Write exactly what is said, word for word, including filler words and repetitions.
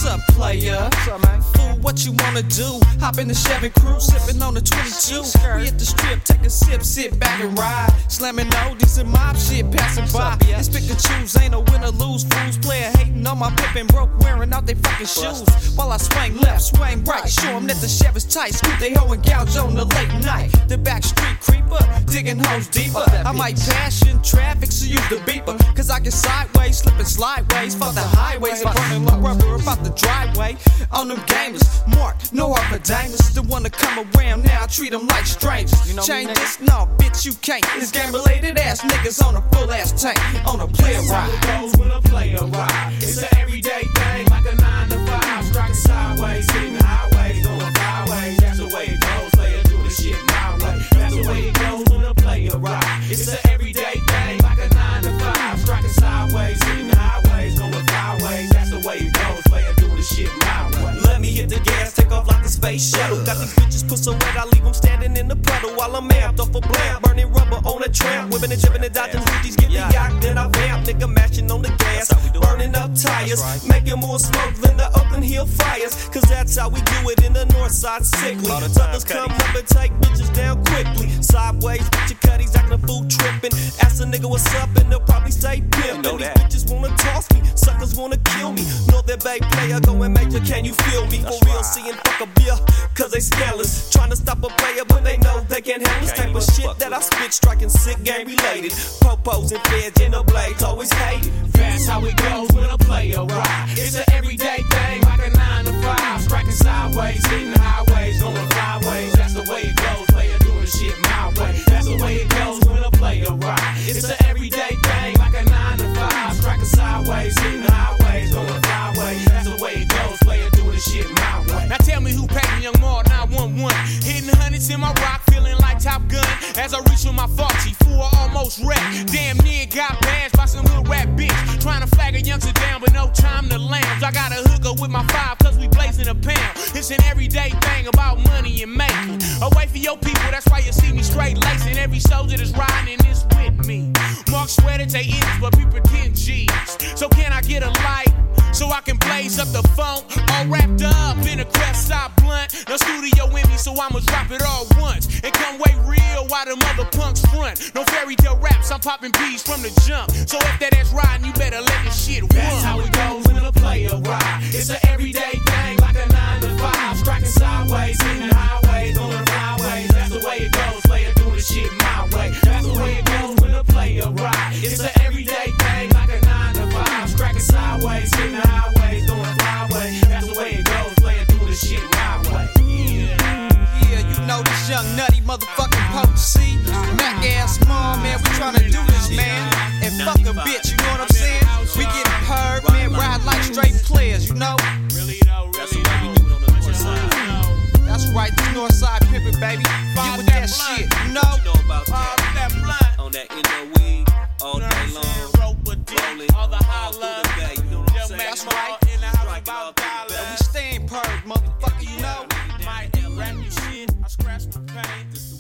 up, player? What's up, man? Fool, what you wanna do? Hop in the Chevy crew, sipping on the twenty-two. We hit the strip, take a sip, sit back and ride. Slamming oldies and mob shit, passing by. It's pick and choose, ain't no win or lose. Fools player hating on my pippin', broke wearing out they fucking shoes. While I swing left, swing right, show them that the Chevy's tight. Scoop they hoe and gouge on the late night. The back street creeper, digging hoes deeper. I might pass in traffic, so use the beeper. Cause I get sideways, slipping slideways. Fuck the highways, burning like rubber about the driveway. On them gamers, Mark, no other damers. The one to come around now, I treat them like strangers. You know Change this, no, bitch, you can't. This game related ass niggas on a full ass tank. On a player ride. That's how it goes when a player ride. It's an everyday thing, like a nine to five. Striking sideways, hitting the highways, on the byways. That's the way it goes, player do the shit my way. That's the way it goes when a player ride. It's an everyday thing, like a nine to five. Striking sideways, hitting the highways, on the byways. That's the way it goes, player do the shit my way. Let me hit the gas, take off like the space shuttle. Got these bitches put so wet, I leave them standing in the puddle while I'm amped off a blam, burning rubber on a tramp, whipping and chipping and dodging hoochies, get the yacht, then I vamp, nigga mashing on the gas, burning up tires, making more smoke than the Oakland Hill fires, cause that's how we do it in the north side sickly. Brothers come up and take bitches down quickly, sideways, bitch your cutties acting a fool tripping, ask a nigga what's up and they'll probably say pimpin'. These bitches wanna toss me, suckers wanna kill me, know that babe player going major, can you feel me? For real, seeing fuck a beer, cause they scandalous. Trying to stop a player, but they know they can't handle this type of shit that I spit, striking sick, game related. Popos and feds in the blades, always hated. That's how it goes when a player ride. It's an everyday thing, like a nine to five. Striking sideways, hitting the highways, on the byways. That's the way it goes, player doing shit my way. That's the way it goes when a player ride. It's an everyday thing, like a nine to five. Striking sideways, hitting the highways, on the byways. That's the way it goes, player doing shit my way. Now tell me who paid me, young Mar nine one one. Hitting hundreds in my rock, feeling like Top Gun. As I reach for my forty, four almost wrecked. Damn near got bashed by some hood rap bitch. Trying to flag a youngster down, but no time to lounge. I got a hooker with my five, cause we blazing a pound. It's an everyday thing about money and making. Away for your people, that's why you see me straight lacing. Every soldier that's riding this with me. Mark sweater, take N's, but we pretend G's. So can I get a light? So I can blaze up the phone, all wrapped up in a crest side blunt. No studio with me, so I'ma drop it all once and come way real while the mother punks front. No fairy tale raps, I'm popping peas from the jump. So if that ass riding, you better let the shit run. That's how it goes when a player ride. It's an everyday thing, like a nine to five. Striking sideways, hitting the highways, on the byways. That's the way it goes, player do the shit my way. That's the way it goes when a player ride. It's an everyday thing, like a nine to five. Striking sideways, hitting the highways, on the byways. That's the way it goes, player do the shit my way. Yeah, yeah, you know this young nutty motherfucking potency. Mac ass mom, man, we tryna do this, man. And fuck a bitch, you know what I'm saying? We get heard, man, ride like straight players, you know? Really though, That's really the way we do it on the north side. That's right, this north side pimpin', baby. Get with that shit, you know? You know about All that. that blunt, On that Indo weed, all you know day what I'm long. saying? Rope a dick, Rolling all the all holla. through the day, you know what I'm Yo, saying? Mac That's Mar right. in the house Strike it all about through the dollar. And we staying purged, motherfucker, you know? Might rap your shit, I scratch my pain.